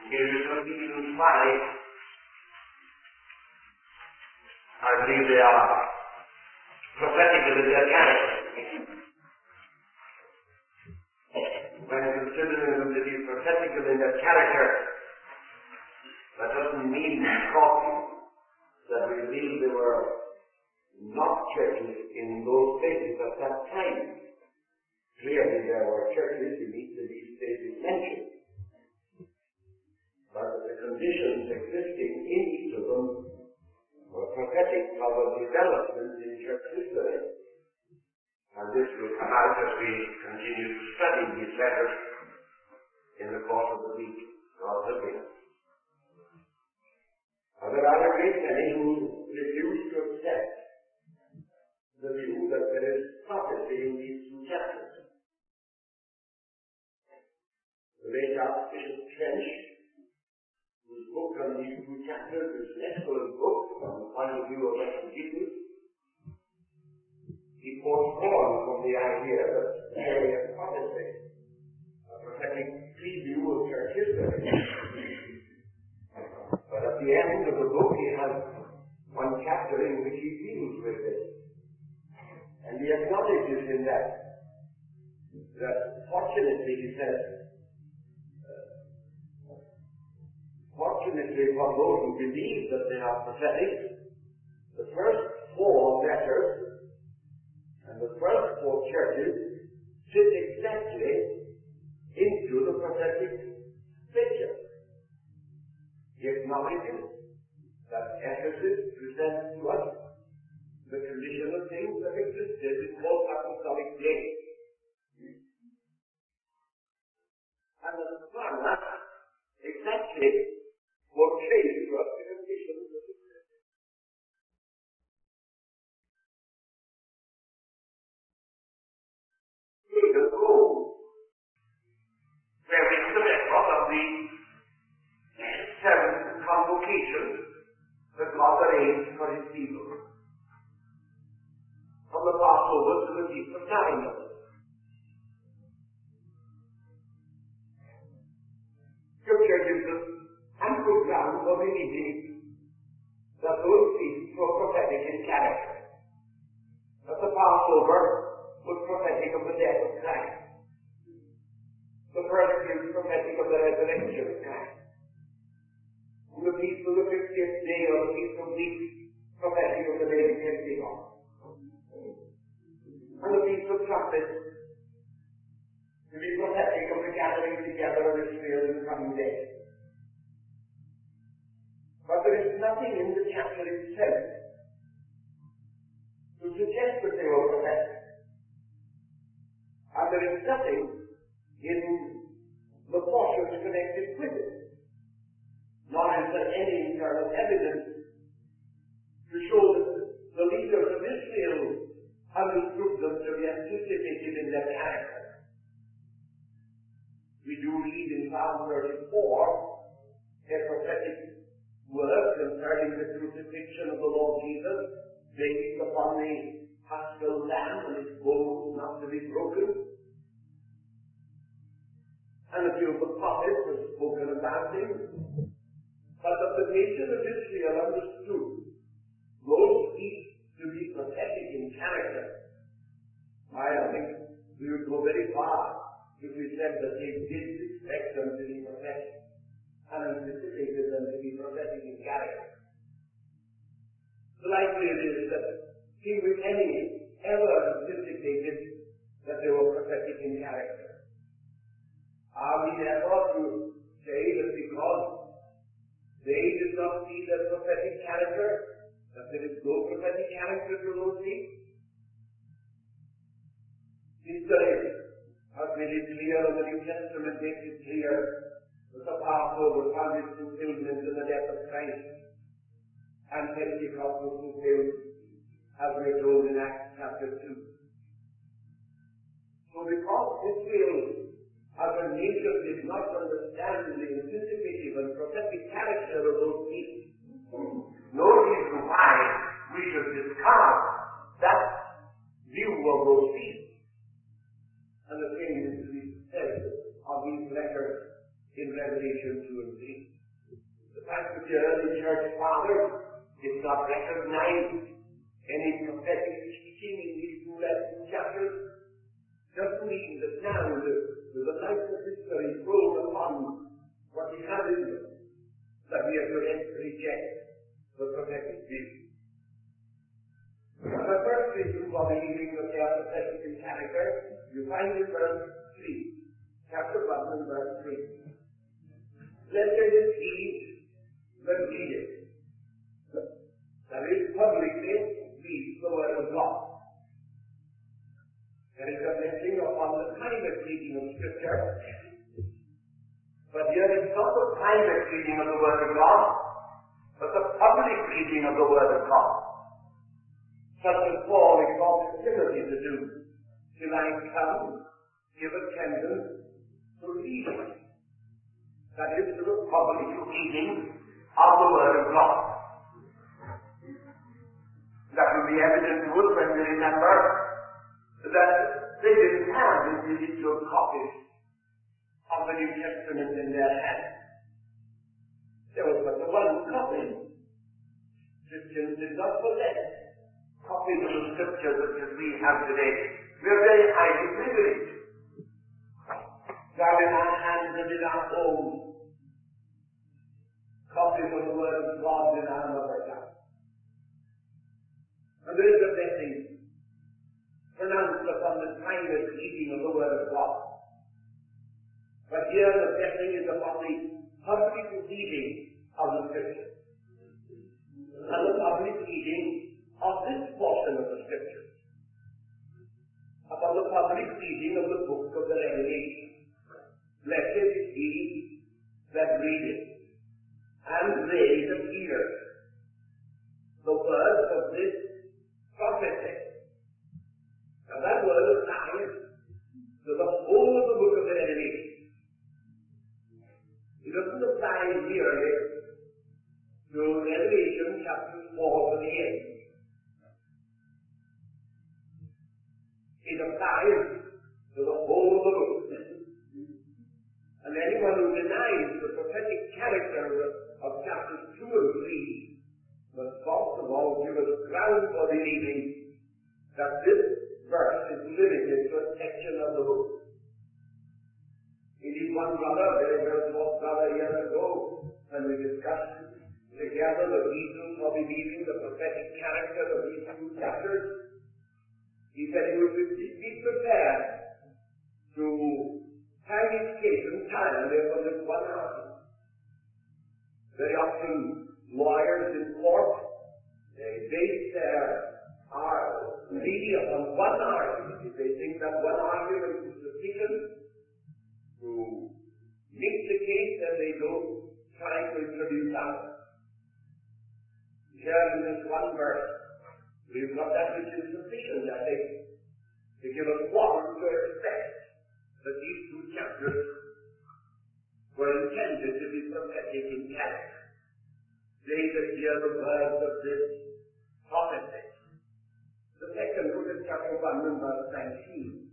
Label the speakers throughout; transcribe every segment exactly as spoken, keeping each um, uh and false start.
Speaker 1: Here is some reasons why I believe they are prophetical in their character. When considering them to be prophetical in their character, that doesn't mean that we believe they were not churches in those places at that time. Clearly there were churches in each of these places mentioned. But the conditions existing in each of them were prophetic of a development in church history. And this will come out as we continue to study these letters in the course of the week, God willing. Now, there are a great many who refuse to accept the view that there is prophecy in these two chapters. The late Archbishop Trench, whose book on these two chapters is an excellent book from the point of view of exegesis, he forthcoming from the idea that there is prophecy, a prophetic preview of church history. But at the end of the book he has one chapter in which he deals with it. And he acknowledges in that that fortunately, he says, uh, fortunately for those who believe that they are prophetic, the first four letters and the first four churches fit exactly into the prophetic picture. He acknowledges that Ephesus presents to us the condition of things that existed in both apostolic days. And the Smyrna exactly portrays to us the condition that existed. Take a Rome, where we have the record of the seventh convocation that God arranged for his people. From the Passover to the Feast of Tabernacles. Scripture gives us ample ground for believing that those feasts were prophetic in character. That the Passover was prophetic of the death of Christ. The first is prophetic of the resurrection of Christ. And the feast of the fiftieth day or the feast of weeks, prophetic of the day of Pentecost. And the Feast of Trumpets to be prophetic of the gathering together of Israel in the coming days. But there is nothing in the chapter itself to suggest that they were prophetic. And there is nothing in the portions connected with it. Nor is there any internal evidence to show that the leaders of Israel understood them to be anticipated in their character. We do read in Psalm thirty-four a prophetic word concerning the crucifixion of the Lord Jesus based upon the paschal lamb and its bones not to be broken. And a few of the prophets were spoken about him. But that the nation of Israel understood those feasts to be prophetic in character. I think we would go very far if we said that they did expect them to be prophetic and anticipated them to be prophetic in character. The likelihood is that King Wittgenstein ever anticipated that they were prophetic in character. Are we therefore to say that because they did not see their prophetic character, that there is no prophetic character to those things? History has made it clear, and the New Testament makes it clear, that the Passover found its fulfillment in the death of Christ, and Pentecost was fulfilled, as we are told in Acts chapter two. So because Israel, as a nation, did not understand the anticipative and prophetic character of those things, no reason why we should discard that view of those feasts. And the same is to be said of these letters in Revelation. Revelation two and three. The fact that the early church fathers did not recognize any prophetic teaching in these two lesson chapters doesn't mean that now the, the light of history thrown upon what we have in them, that we have to reject the prophetic view. The first reason for believing that they are prophetic in character, you find in verse three, chapter one and verse three. Let them heed the reading. That is, publicly read the word of God. There is a blessing upon the private reading of Scripture, but here is not the private reading of the word of God, but the public reading of the word of God. Such as Paul exhorted Timothy to do, till I come, give attendance to reading. That is, to the public reading of the word of God. That will be evident to us when we remember that they didn't have individual copies of the New Testament in their hands. There was but the one copy. Christians did not possess copies of the Scripture such as we have today. We are very highly privileged. God in our hands and in our homes, copies of the Word of God in our mother tongue. And there is a blessing pronounced upon the private reading of the Word of God. But here the blessing is upon the public reading of the Scripture. And the public reading of this portion of the Scripture. Upon the public reading of the book of the Revelation. Blessed is he that readeth, and they that hear the words of this prophecy. Now that word applies to the whole of the book of the Revelation. It doesn't apply merely to Revelation chapter four to the end. It applies to the whole of the book. And anyone who denies the prophetic character of, of chapters two and three must first of all give us ground for believing that this verse is limited to a section of the book. Indeed, one brother, very well-taught brother years ago, when we discussed together the reasons for believing the prophetic character of these two chapters, he said he would be prepared to hang his case entirely for this one argument. Very often, lawyers in court, they base their plea upon one argument. If they think that one argument is sufficient to make the case, then they don't try to introduce others. Here in this one verse, we've got that which is sufficient, I think, to give us warrant to expect that these two chapters were intended to be prophetic in character. They that hear the words of this prophecy. The second, look at chapter one and verse nineteen.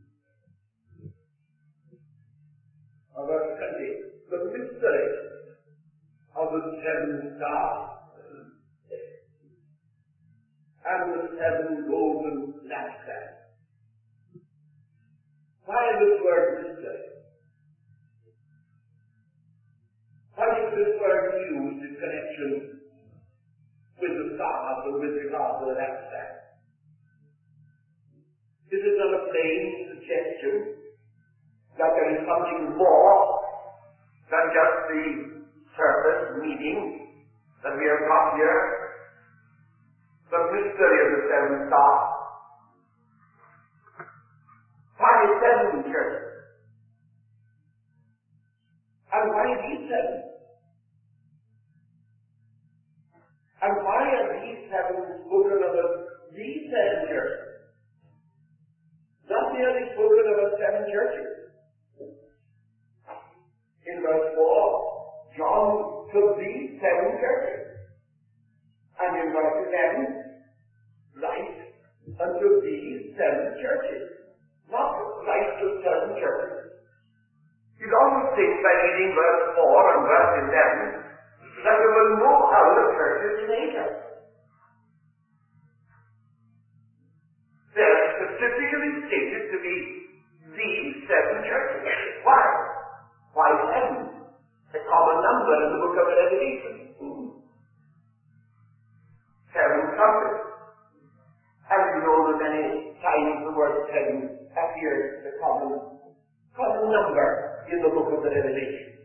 Speaker 1: Or verse twenty. The mystery of the seven stars and the seven golden lampstands. Why this word mystery? Why is this word used in connection with the stars and with regard to the lampstands? Is it not a plain suggestion that there is something more than just the surface meaning that we have got here? The mystery of the seven stars. Why seven churches? And why these seven? And why are these seven spoken of as these seven churches? Not merely spoken of as seven churches. In verse four, John took these seven churches. And in verse eleven, write unto these seven churches. Not write to seven churches. You don't will think by reading verse four and verse eleven that we will know how the church is made up. They are specifically stated to be these seven churches. Why? Why seven? A common number in the book of Revelation. Seven trumpets. And you know that many times the word seven appears as a common, common number in the book of the Revelation.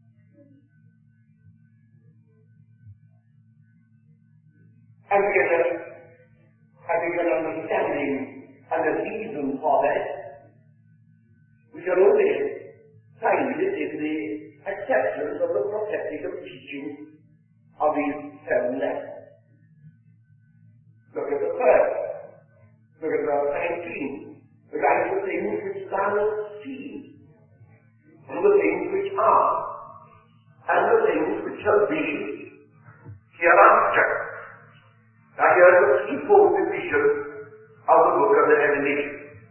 Speaker 1: And we get a, having an understanding and a reason for that, we can only find it in the acceptance of the prophetic teaching of these seven letters. Look at the first. Look at verse nineteen. The kind of things which thou hast seen, and the things which are, and the things which shall be hereafter. Now here is the threefold division of the book of the Revelation.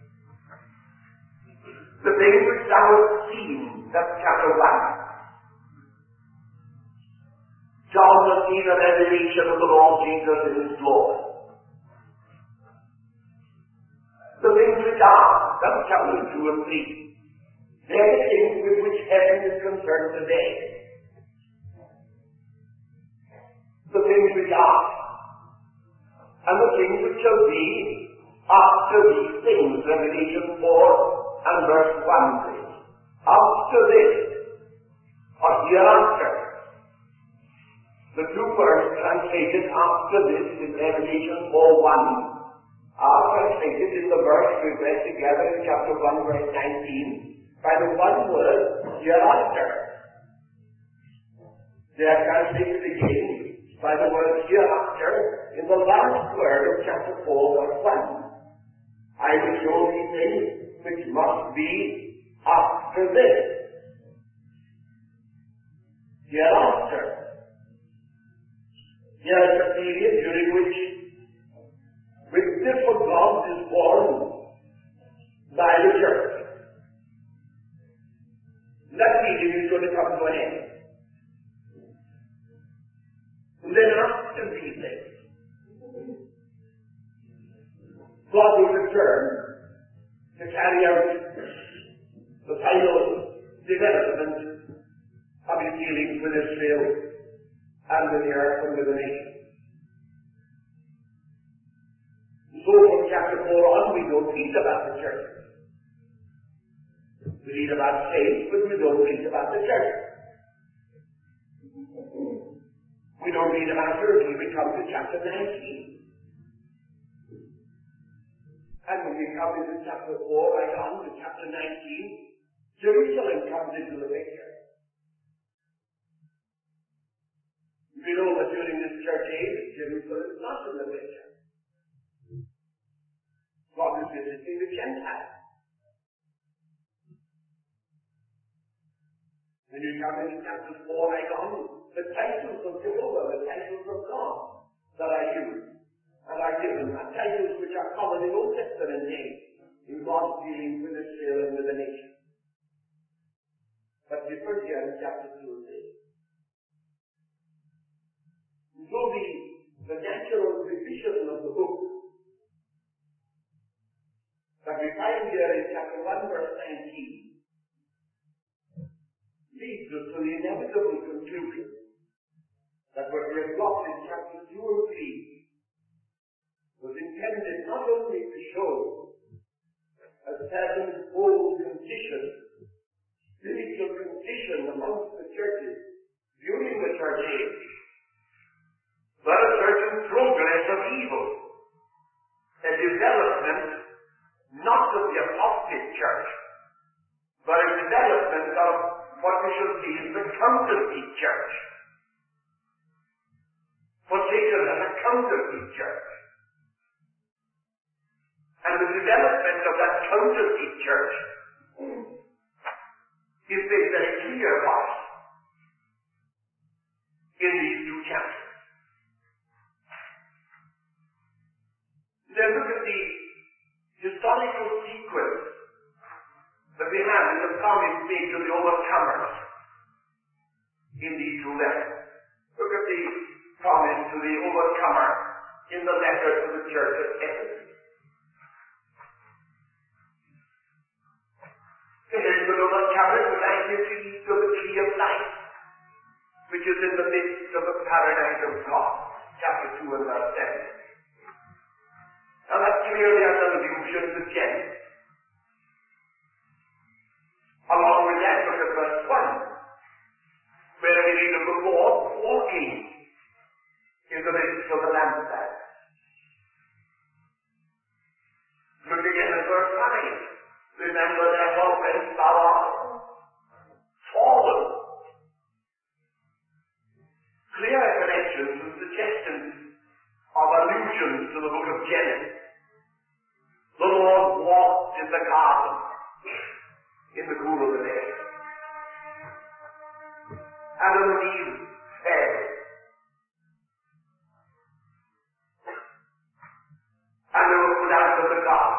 Speaker 1: The things which thou hast seen, that's chapter one. John has seen a revelation of the Lord Jesus in his glory. The things which are, that's chapter two and three. They are the things with which heaven is concerned today. The things which are, and the things which shall be after these things, Revelation four and verse one says. After this, or hereafter. The two words translated after this in Revelation four one are translated in the verse we read together in chapter one verse nineteen by the one word hereafter. They are translated again by the word hereafter in the last word of chapter four verse one. I will show these things which must be after this. Hereafter. Here is a period during which with different God is born by the church. That period is going to come to an end. And then after these things, God will return to carry out the final development of his dealings with Israel and with the earth and with the nation. So from chapter four on, we don't read about the church. We read about saints, but we don't read about the church. We don't read about her until we come to chapter nineteen. And when we come into chapter four, right on to chapter nineteen, Jerusalem comes into the picture. We know that during this church age, Jerusalem is not in the picture. God is visiting the Gentiles. When you come into chapter four, right on, the titles of Jehovah, the titles of God that are used and are given, are titles which are common in Old Testament names in God's dealings with Israel and with the nation. But different here in chapter two and three. So the, the natural division of the book that we find here in chapter one verse nineteen leads us to the inevitable conclusion that what we have got in chapter two and three was intended not only to show a certain old condition, spiritual condition amongst the churches during the church age, but a certain progress of evil, a development not of the apostate church, but a development of what we shall see as the counterfeit church. Portrayed as a counterfeit church. And the development of that counterfeit church is made very clear for us in these two chapters. Then look at the historical sequence that we have in the promise made to the overcomer overcomers in these two letters. Look at the promise to the overcomer in the letter to the church at Ephesus. To him that overcometh will I give to eat of the tree of life, which is in the midst of the paradise of God. Chapter two and verse seven. Now that's clearly an allusion to Genesis. Along with that, look at verse one, where we read of the Lord walking in the midst of the lampstand. Look again at verse nine. Remember therefore when thou art fallen. Clear connections and suggestions of allusions to the book of Genesis. The Lord walked in the garden in the cool of the day. Adam and Eve fed. And they were put out of the garden.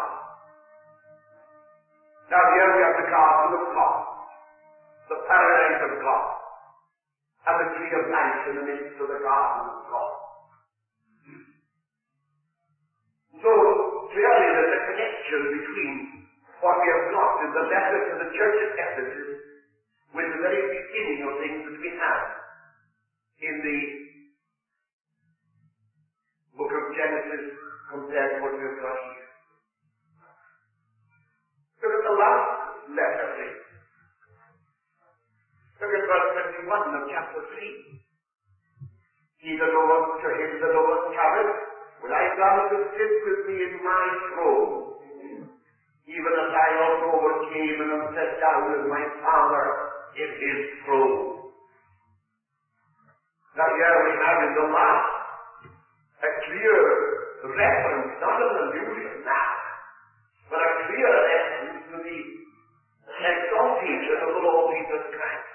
Speaker 1: Now here we have the garden of God, the paradise of God, and the tree of life in the midst of the garden of God. So clearly there's a connection between what we have got in the letter to the church at Ephesus with the very beginning of things that we have in the book of Genesis compared to what we have got here. Look at the last letter, please. Look at verse twenty-one of chapter three. He that overcometh, to him that overcometh, will I grant to sit with me in my throne, even as I also overcame and am set down with my Father in his throne. Now here we have in the last a clear reference, not an allusion now, but a clear reference to the exaltation of the Lord Jesus Christ,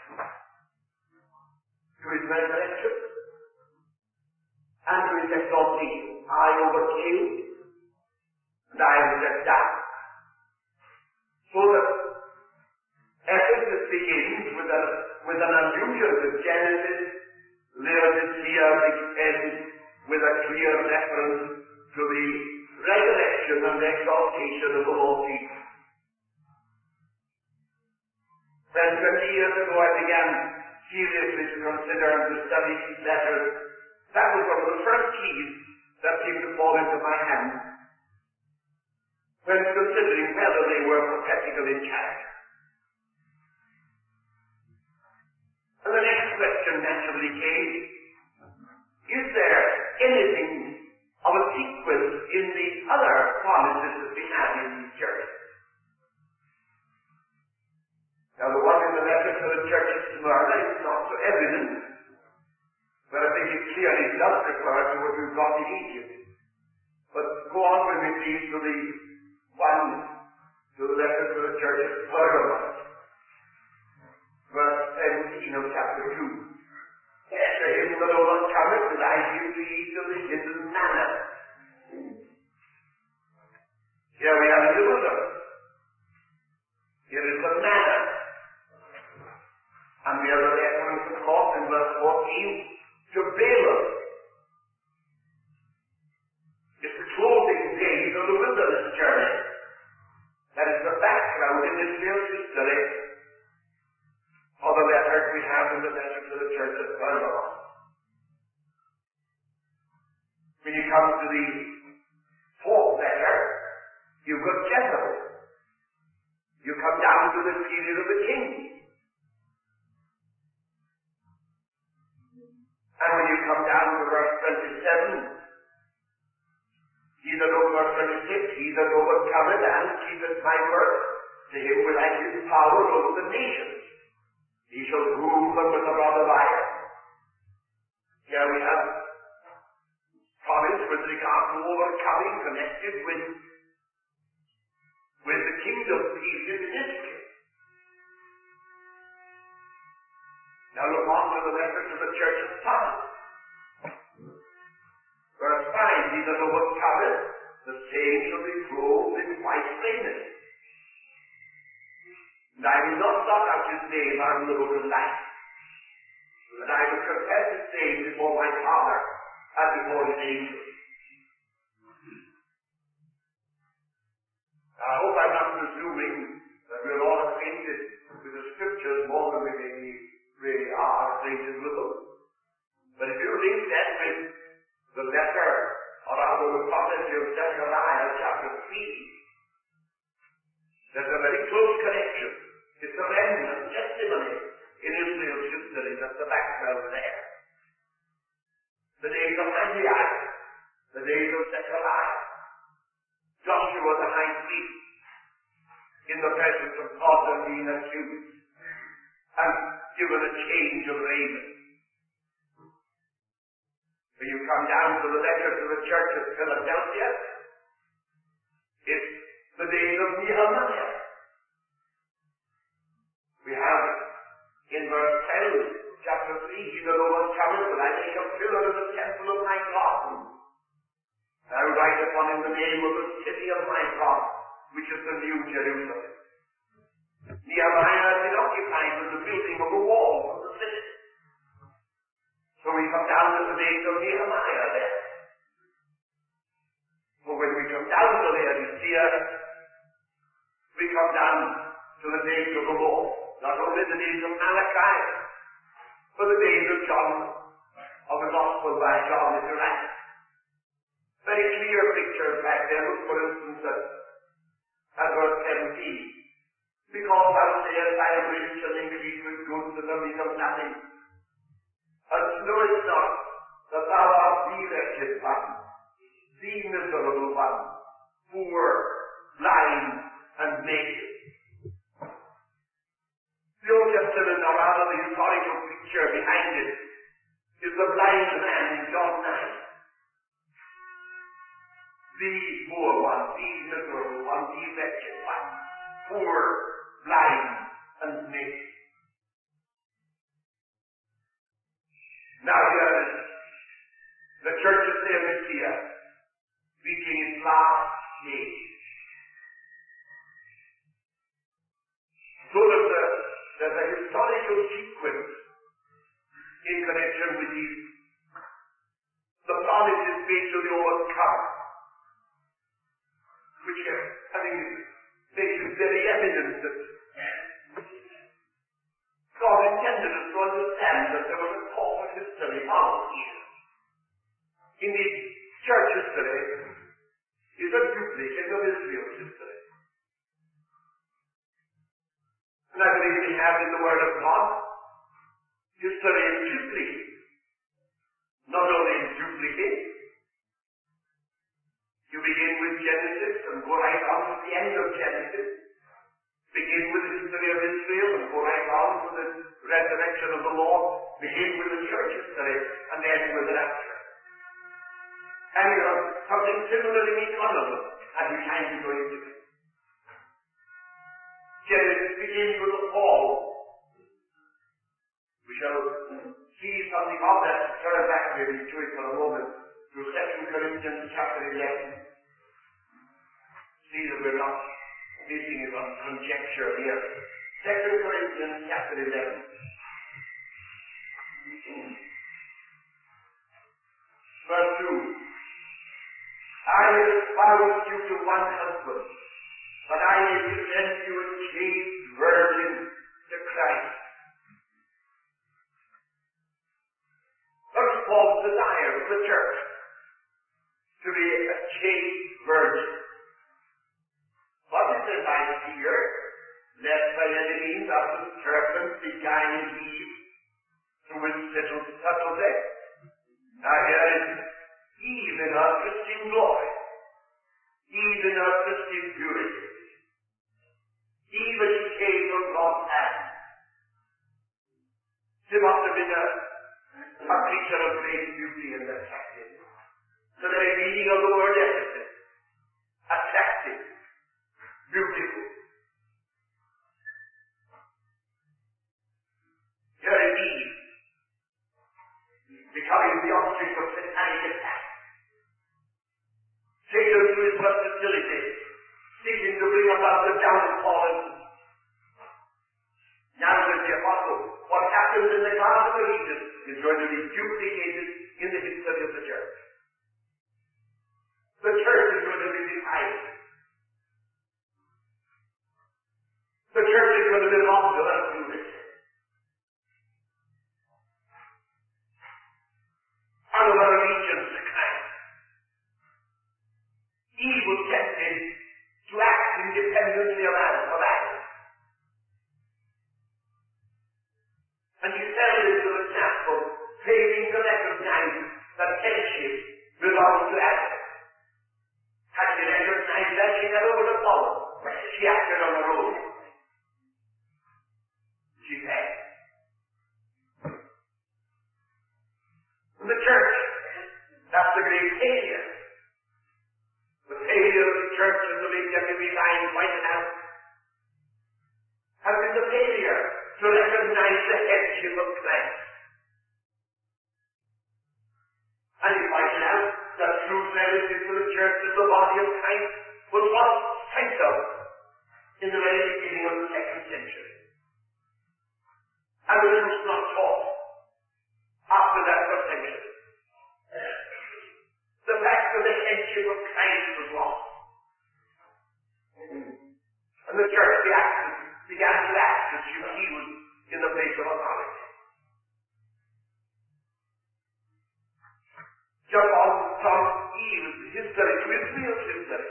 Speaker 1: to his resurrection, and to his exaltation. I overcame, and I am set down. So that Ephesus begins with, a, with an allusion to Genesis, Laodicea ends with a clear reference to the resurrection and exaltation of the Lord Jesus. When twenty years ago I began seriously to consider and to study these letters, that was one of the first keys that seemed to fall into my hand when considering whether they were prophetical in character. And the next question naturally came, is there anything of a sequence in the other promises that we have in these churches? Now the one in the letter to the church of Smyrna is not so evident, but I think it clearly does refer to what we've got in Egypt. But go on with me please to the one, to the letter to the church of Pergamos, verse seventeen of chapter two. To him that overcometh will I give to eat of the hidden manna. Here we have the wilderness. Here is the manna. And we have the reference, of course, in verse fourteen to Balaam. It's the closing days of the wilderness journey. That is the background in Israel's history of the letters we have in the letter to the church of Pergamos. When you come to the fourth letter, you've got Jezebel. You come down to the period of the king. And when you come down to verse twenty-seven, he that over verse twenty-six, he that overcometh and keepeth my word, to him will I give power over the nations. He shall rule them with a rod of iron. Here we have promise with regard to overcoming connected with, with the kingdom pieces in Israel. Now look on to the letter to the church of Sardis. Verse five, he that overcometh, the same shall be clothed in white raiment. And I will not blot out his name out of the book of life, but I will confess his name before my Father and before his angels. I hope I'm not presuming that we're all acquainted with the scriptures more than we maybe really are acquainted with them. But if you link that with the letter, or rather the prophecy of Zechariah chapter three, there's a very close connection. It's a remnant testimony in Israel's history. That's the background there. The days of Haggai, the days of Zechariah, Joshua the high priest, in the presence of God and being accused, and given a change of raiment. When you come down to the letter to the church of Philadelphia, it's the days of Nehemiah. We have in verse ten, chapter three, he that overcometh will I make a pillar in the temple of my God. I will write upon him the name of the city of my God, which is the New Jerusalem. Nehemiah has been occupied with the building of the walls of the city. So we come down to the days of Nehemiah there. But when we come down to there, you see, uh, we come down to the days of the law. Not only the days of Malachi, but the days of John, of the Gospel by John, if you like. Very clear picture back there. Look, for instance, at, at verse seventeen. Because thou sayest, I am rich and increase with goods and am need of nothing. And knowest not that thou art the wretched one, the miserable one, poor, blind, and naked. The Old Testament, or rather the historical picture behind it, is the blind man in John nine. The poor one, the miserable one, the wretched one, poor, blind, and naked. Now here is the church of Laodicea reaching its last stage. So there's a, there's a historical sequence in connection with these. The promises made to the overcomer, which uh, I think makes it very evident that God intended us to understand that there was a course of history followed here. Indeed, church history is a duplicate of Israel's history. And I believe we have in the Word of God history in duplicate. Not only in duplicate, you begin with Genesis and go right on to the end of Genesis. Begin with the history of Israel and go right on to the resurrection of the Lord. Begin with the church history and end with the rapture. And you have something similar in each one of them as we time to go into it. Genesis begins with the fall. We shall see something of that. Turn back maybe to it for a moment to Second Corinthians chapter eleven. See that we're not basing it on conjecture here. Second Corinthians chapter eleven. Verse two. I have espoused you to one husband, but I may present you a chaste virgin to Christ. First Paul's desire of the church to be a chaste virgin. What is the life here? Lest by any means of the serpent beguile Eve through its little subtlety. Now here is Eve in her Christian glory. Eve in her Christian purity. Eve as she came from God's hand. She must have been a, a creature of great beauty and attractiveness. The very meaning of the word emphasis. Attractive. Beautiful. Here is Eve, becoming the object of satanic attack. Satan, through his versatility, seeking to bring about the downfall happens in the Garden of Eden is going to be duplicated in the history of the church. The church is going to be defined. The church is going to be robbed of its unity. Out of our allegiance to Christ. Eve was tempted to act independently of Adam. And she fell into the trap of failing to recognize that headship belonged to Adam. Had she recognized that, she never would have fallen. She acted on her own. She fell. And the church, that's the great failure. The failure of the church, as the late Henry Lyne pointed out, has been the failure to recognize the headship of Christ. And he pointed out that true fellowship to the church as the body of Christ was what central in the very beginning of the second century. And it was not taught after that first century. The fact that the headship of Christ was lost. And the church reacted, began to act as if he was in the place of authority. John from Eve's history to Israel's history.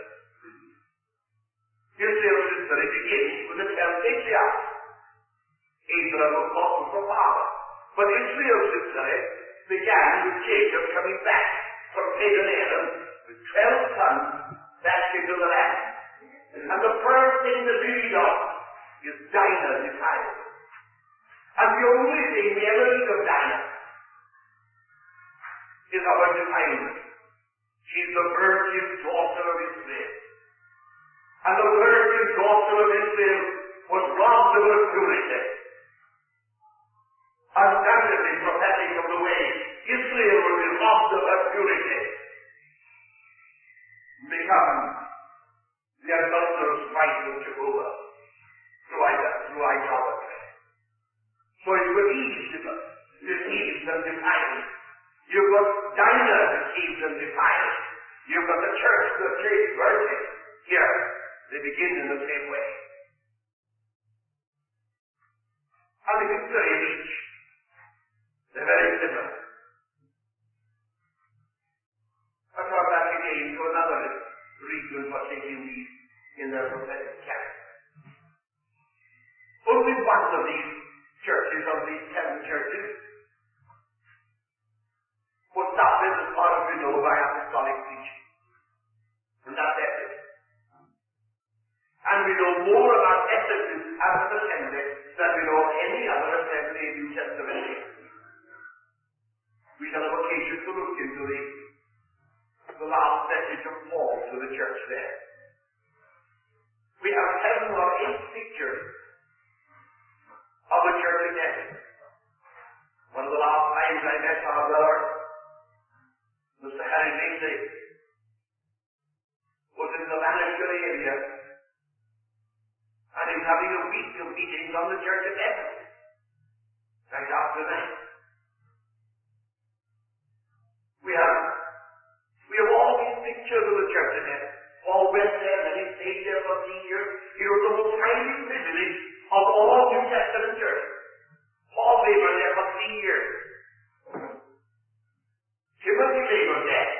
Speaker 1: Israel's history begins with the twelve patriarchs. Abraham, of course, was the father. But Israel's history began with Jacob coming back from pagan Aram with twelve sons back into the land. And the first thing that we read of is Dinah defiled. And the only thing we ever read of Dinah is of her defilement. She's the virgin daughter of Israel. And the virgin daughter of Israel was robbed of her purity. Undoubtedly prophetic of the way Israel will be robbed of her purity. Become the adulterous wife of Jehovah through idolatry. So it's with Eve deceived and defiled. You've got Dinah deceived and defiled. You've got the church, the great virgin. Here, they begin in the same way. And the history of each, they're very similar. I come back again to another reason for taking these in their prophetic character. Only one of these churches, of these seven churches, was started as far as we know by apostolic teaching. And that's Ephesus. And we know more about Ephesus as an assembly than we know of any other assembly in New Testament history. We shall have occasion to look into the, the last message of Paul to the church there. We have seven or eight pictures of the church in Ephesus. One of the last times I met our brother, Mister Harry Lindsay, was in the Lanarkshire area, and he was having a week of meetings on the church of Ephesus, night after night. We have, we have all these pictures of the church in Ephesus. Paul went there and he stayed there for three years. He was the most highly privileged of all New Testament churches. Paul labored there for three years. Timothy labored there.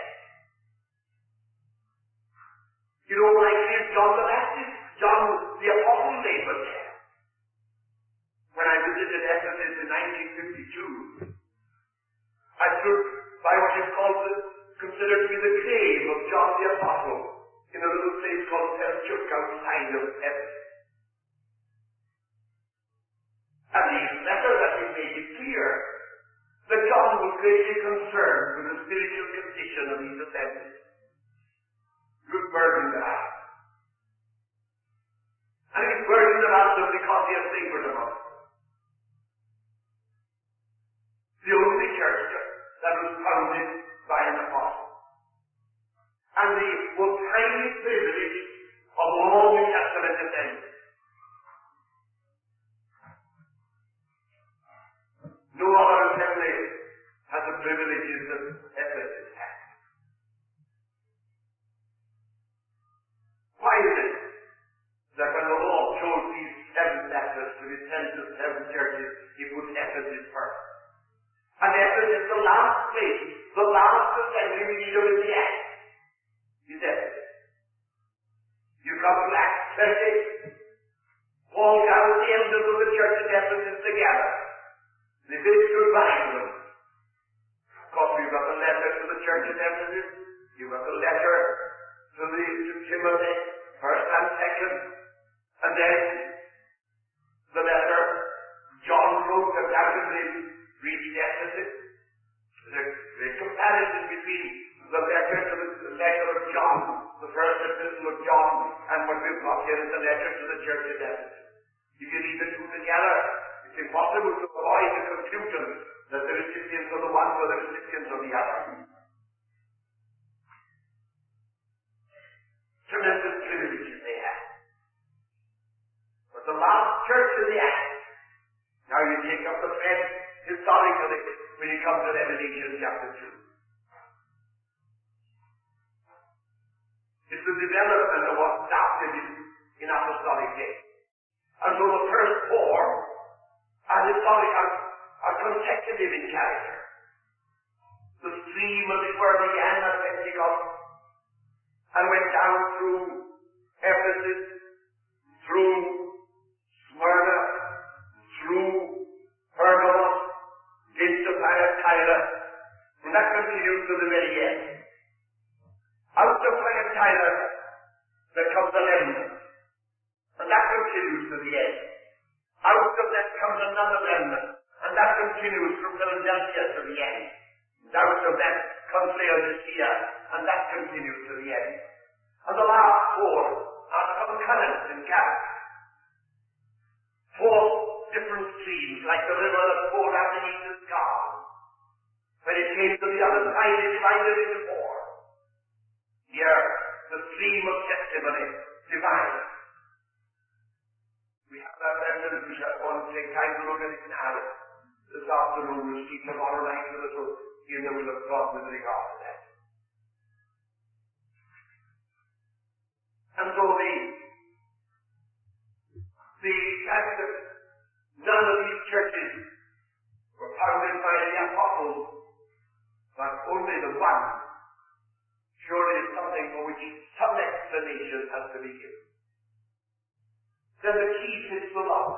Speaker 1: You know, like John the Baptist, John the Apostle labored there. When I visited Ephesus in nineteen fifty-two, I stood by what is called the, considered to be the grave of John the Apostle in a little place called Selchuk outside of Ephesus. And these letters, I think, made it clear that John was greatly concerned with the spiritual condition of these assemblies. He was burdened about it. And he's burdened about them because he has labored among them. The only church that was founded by an apostle. And the most highly privileged of all New Testament assemblies. privileges that Ephesus had. Why is it that when the Lord chose these seven letters to be sent to seven churches, he put Ephesus first? And Ephesus is the last place, the last assembly we need of in the Acts. Is Ephesus. You come to Acts thirty. Paul gathered the elders of the church at Ephesus together. They bid goodbye to them. Of course, you've got the letter to the church at Ephesus. You've got the letter to, the, to Timothy, first and second. And then the letter John wrote undoubtedly reached Ephesus. There's a great comparison between the letter to the, the letter of John, the first epistle of John, and what we've got here is the letter to the church at Ephesus. If you read the two together, it's impossible to avoid the conclusion that the recipients of the one were the recipients of the other. Tremendous privileges they had. But the last church in the Acts, now you take up the thread historically when you come to Revelation chapter two. It's the development of what started in, in apostolic days. And so the first four are historic, are, are consecutive in character. The stream of the word began at Pentecost and went down through Ephesus, through Smyrna, through Pergamos, into Thyatira, and that continues to the very end. Out of Thyatira there comes a remnant, and that continues to the end. Out of that comes another remnant, and that continues from Philadelphia to the end. And out of that comes Laodicea, and that continues to the end. And the last four are concurrent in character. Four different streams, like the river that poured out beneath the sky. When it came to the other side, it divided into four. Here, the stream of testimony divided. We have that evidence. We shall want to take time to look at it now. This afternoon we'll see tomorrow night a little in the will of God with regard to that. And so the, the fact that none of these churches were founded by the apostles, but only the one, surely is something for which some explanation has to be given. Then the key fits the lock.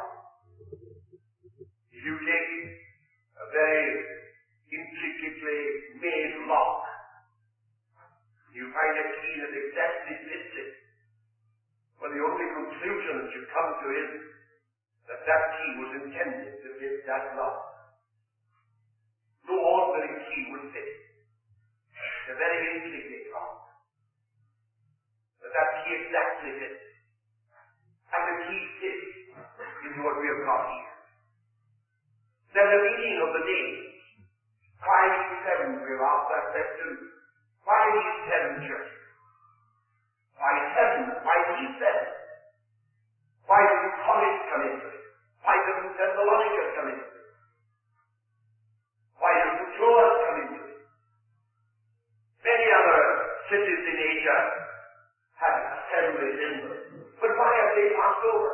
Speaker 1: If you take a very intricately made lock, you find a key that exactly fits it. Well, the only conclusion that you come to is that that key was intended to fit that lock. No ordinary key would fit. A very intricate lock. But that key exactly fits. And the key fits into what we have got here. Then the meaning of the days. Why these seven? We've asked that question. Why these seven churches? Why seven? Why these seven? Why didn't Corinth come into it? Why doesn't Thessalonica come into it? Why doesn't Troas come into it? Many other cities in Asia had assemblies in them. But why have they passed over?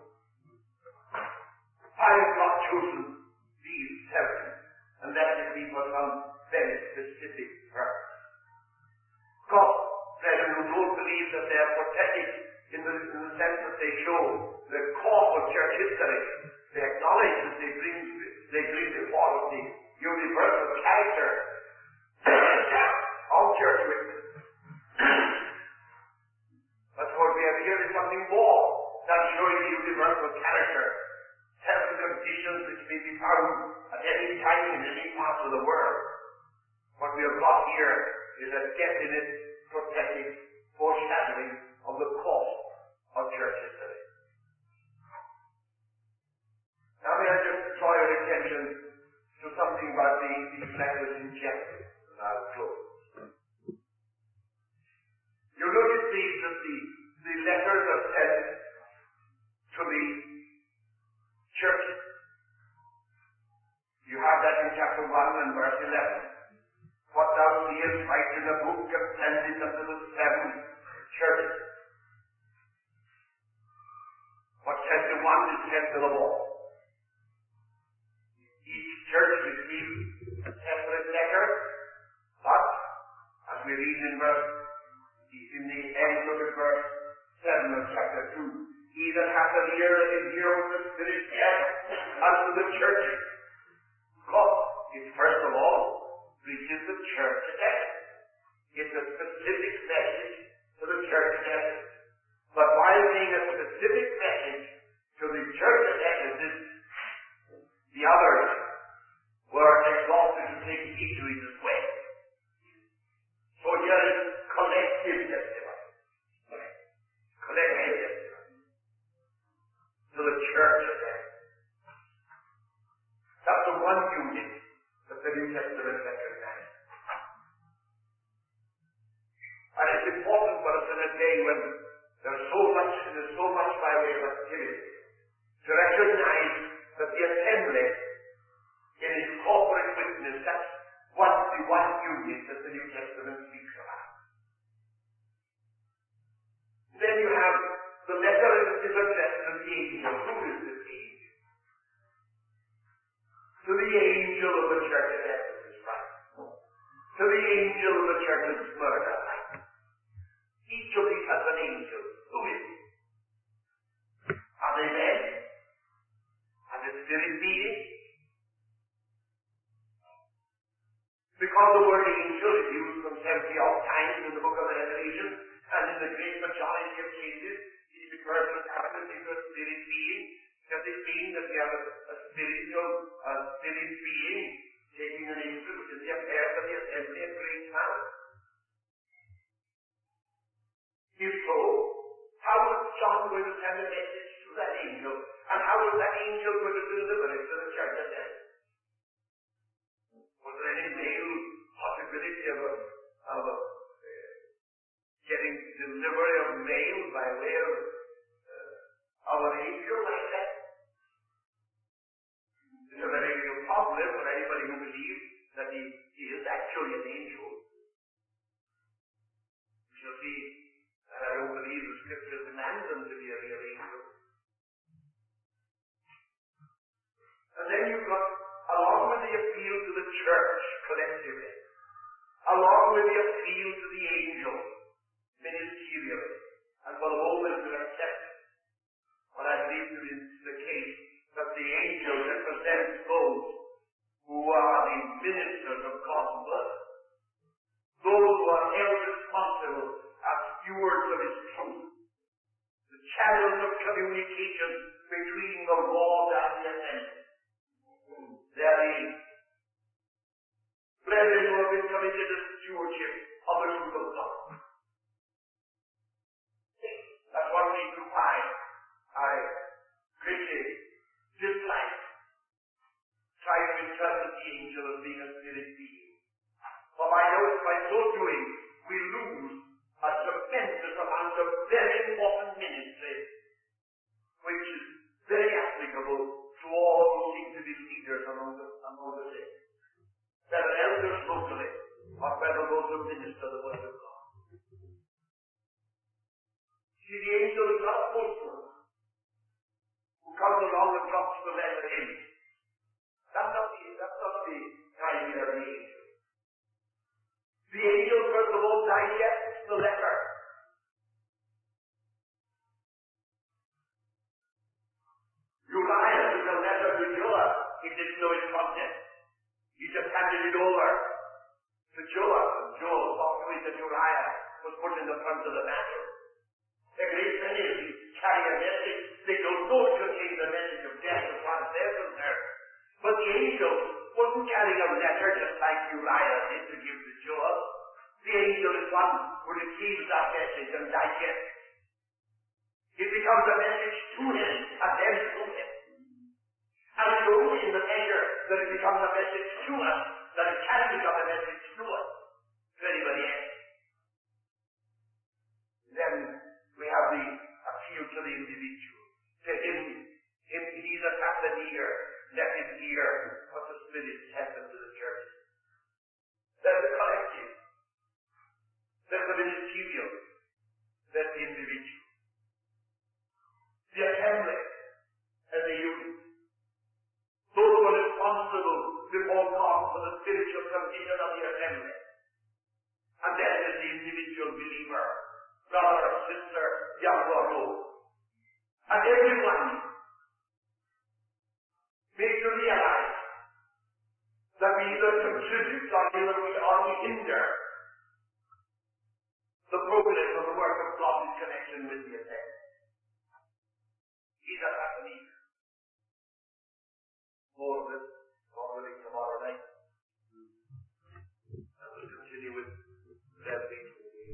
Speaker 1: Why have God chosen these seven? And that is be for some very specific purpose. God, brethren, who don't believe that they are prophetic in the, in the sense that they show the course of church history, they acknowledge that they bring, they bring before us the universal character of church witness. But what we have here is something more than showing the universal character. Seven conditions which may be found at any time in any part of the world. What we have got here is a definite prophetic foreshadowing of the course of church history. Now may I just draw your attention to something about the, these letters in chapters, and I'll close. You notice these, that the, the letters are sent to the churches. You have that in chapter one and verse eleven. thou seest write in the book and send it unto the seven churches. What said to one is said to them all. Each church received a separate letter, but, as we read in verse, in the end of the verse seven of chapter two, he that hath an ear, let him hear what the Spirit saith unto the churches. God, it first of all reaches the church at Ephesus. It's a specific message to the church at Ephesus. But while being a specific message to the church at Ephesus, the others were exalted to take heed to it as well. So here is collective testimony. Collective testimony to the church at Ephesus. That's the one unit that the New Testament recognizes. And it's important for us in a day when there's so much, there's so much by way of activity, to recognize that the assembly in its corporate witness, that's one, the one unit that the New Testament speaks about. Then you have the letter is addressed to the angel. Who is this angel? To the angel of the church at Ephesus, right? To the angel of the church at Smyrna, right? Each of these has an angel. Who is it? Are they men? Are they spirit beings? Because the word angel is used some seventy odd times in the book of Revelation, and in the great majority of cases, it refers to a spirit being. Does it mean that we have a, a spiritual, a spirit being taking an interest in the affairs of the assembly at great power? If so, how is John going to send a message to that angel? And how is that angel going to deliver it to the church at Ephesus? Was there any male possibility of, a, of a, uh, getting delivery of mail by way of, uh, of an angel like that? It's a very real problem for anybody who believes that he, he is actually an angel. We shall see that I don't believe the scriptures demand them to be a real angel. And then you've got, along with the appeal to the church collectively, along with the appeal to the angel ministerially, and for the moment to accept what I believe to be the case, that the angel represents those who are the ministers of God's word, those who are held responsible as stewards of his truth, the channels of communication between the Lord and the assembly. Therein, brethren who have been committed to stewardship of the truth of God. That's one reason why I greatly dislike trying to interpret the angel as being a spirit being. For by, by so doing, we lose a tremendous amount of very important ministry, which is very applicable to all who seem to be leaders among the, among the saints. Whether elders locally, or whether those who minister the word of God. See, the angel is not a postman who comes along and drops the letter in. That's not the, that's not the idea of the angel. The angel, first of all, digests the letter. Uriah took a letter to Joab. He didn't know its content. He just handed it over to Joab. And Joab saw to it that Uriah was put in the front of the battle. A great many of these carry a message. They don't know it contains the message of death as far as they're concerned. But the angel wasn't carrying a letter just like Uriah did to give to Joab. The angel is one who receives that message and digests. It becomes a message to him and then to him. And it's only in the measure that it becomes a message to us that it can become a message to us, to anybody else. Then we have the appeal to the individual. To him, him he that hath an ear, let him hear what the Spirit saith unto the church. Then the collective the spiritual condition of the assembly. And then is the individual believer, brother, sister, young or old. And everyone made to realize that we either contribute or either we or we hinder the progress of the work of God in connection with the assembly. Either has an either. For this